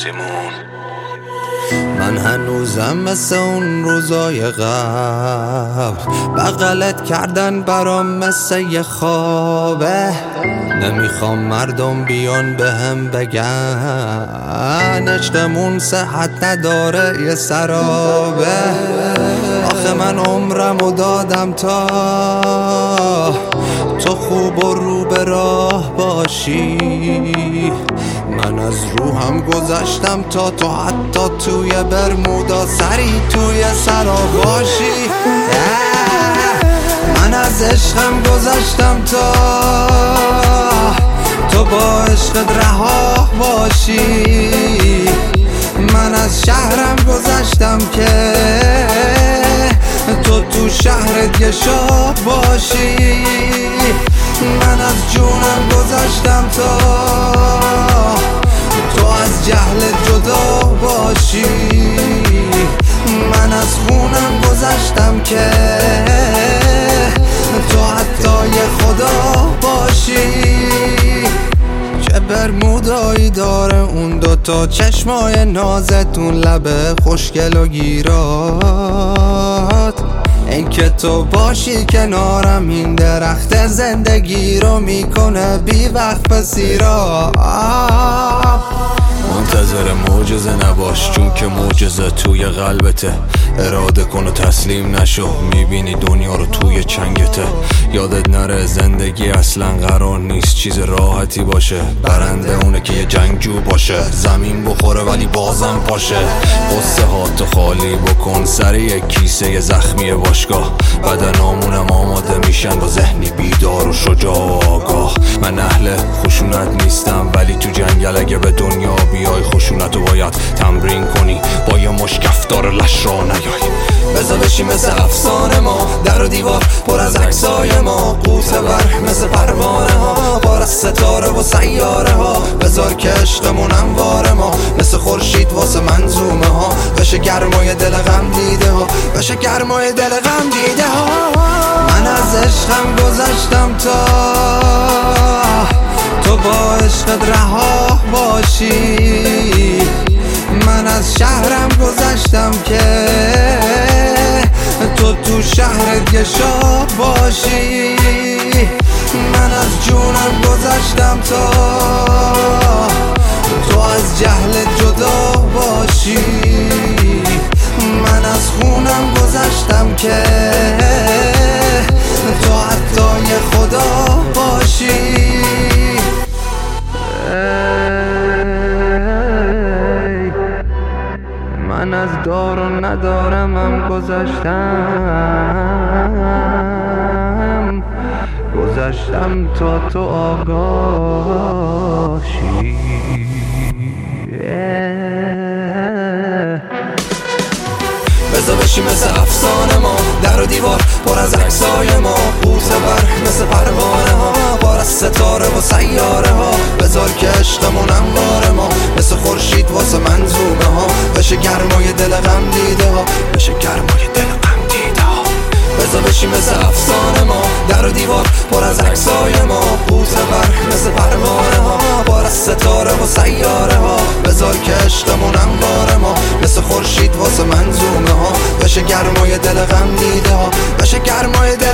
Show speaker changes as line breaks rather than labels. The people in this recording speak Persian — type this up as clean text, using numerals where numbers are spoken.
سیمون.
من هنوزم مثل اون روزای قبل، بغلت کردن برام مثل یه خوابه. نمیخوام مردم بیان به هم بگن عشقمون صحت نداره یه سرابه. آخه من عمرمو دادم تا تو خوب و رو به راه باشی. من از روحم گذشتم تا تو حتی توی برمودا سری توی سرا باشی. من از عشقم گذشتم تا تو با عشقت رها باشی. من از شهرم گذشتم که تو تو شهرت یه شاه باشی. من از جونم گذشتم تا تو از جهلت جدا باشی. من از خونم گذشتم که تو حتی یه خدا باشی. چه برمودایی داره اون دوتا چشمای نازتون، لبه خوشگل و گیرات. این که تو باشی کنارم این درخت زندگی رو میکنه بی وقت بسیرا.
منتظر معجزه نباش چون که معجزه توی قلبته. اراده کن و تسلیم نشو، میبینی دنیا رو توی چنگته. یادت نره زندگی اصلا قرار نیست چیز راحتی باشه. برنده اونه که یه جنگجو باشه، زمین بخوره ولی بازم پاشه. قصه هاتو خالی بکن سر یک کیسه زخمی باشگاه. بدنامونم آماده میشن با ذهنی بیدار و شجاع و آگاه. من اهل خشونت نیستم ولی تو جنگل اگه به دنیا بیای خشونتو باید تمرین کنی، با یه مش کفتار لش را نیای.
بذار بشی مثل افسانه ما، در و دیوار پر از عکسای ما. قوطه بر مثل پروانه ها، پر از ستاره و سیاره ها. بذار که عشقمون انوار ما مثل خورشید واسه منظومه ها. بشه گرمای دل غم دیده ها، بشه گرمای دل غم دیده ها. من از عشقم گذشتم تا تو با عشقت رها باشی. من از شهرم گذشتم که تو تو شهرت یه شاه باشی. من از جونم گذشتم تا تو از جهلت جدا باشی. من از خونم گذشتم که تو حتی یه خدا باشی. من از دار و ندارمم گذشتم تا تو آگاهی. بذار بشی مثل افسانه ما، در و دیوار پر از عکسای ما. قوطه بر مثل پروانه ها، پر از ستاره و سیاره ها. بذار که عشقمون انوار ما مثل خورشید واسه منظومه ها. بشه گرمای دل غم دیده ها، بشه گرمای دل غم دیده ها. بذار بشی مثل افسانه ما، در و دیوار پر از عکسای ما. قوطه بر مثل پروانه ها، پر از ستاره و سیاره ها. بذار که عشقمون انوار ما مثل خورشید واسه منظومه ها. بشه گرمای دل غم دیده ها، بشه گرمای دل